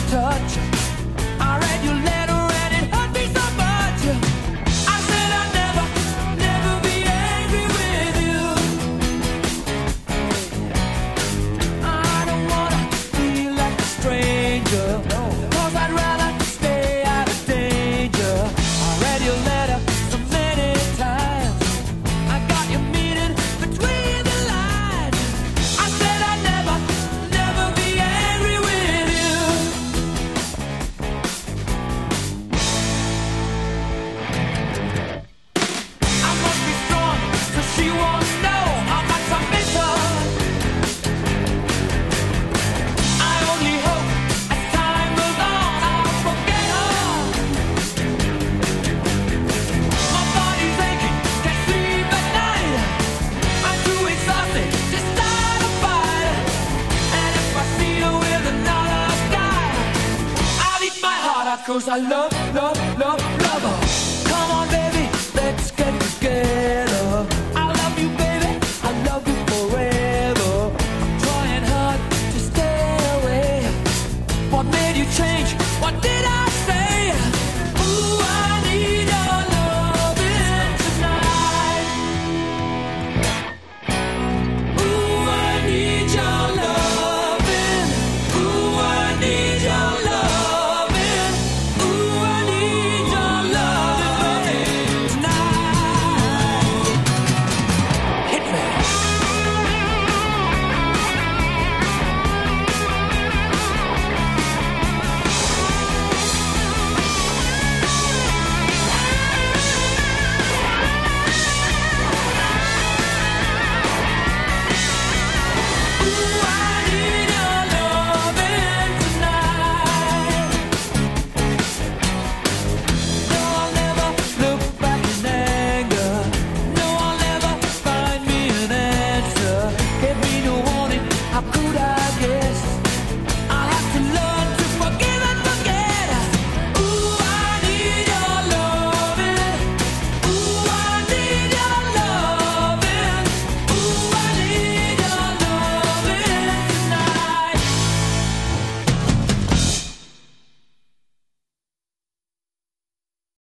touch. I read your letter and it hurt me so much. I said I'd never, never be angry with you. I don't wanna feel like a stranger, 'cause I'd rather stay out of danger. I read your letter so many times. I got your meaning between the lines. I said I'd never, never be angry with you. I must be strong, 'cause she won't know how much I miss her. I only hope as time goes on I'll forget her. My body's aching, can't sleep at night. I'm too exhausted to start a fight. And if I see her with another guy, I'll eat my heart out, 'cause I love, love, love, love her. Come on, baby, let's get together. I love you, baby, I love you forever. I'm trying hard to stay away. What made you change?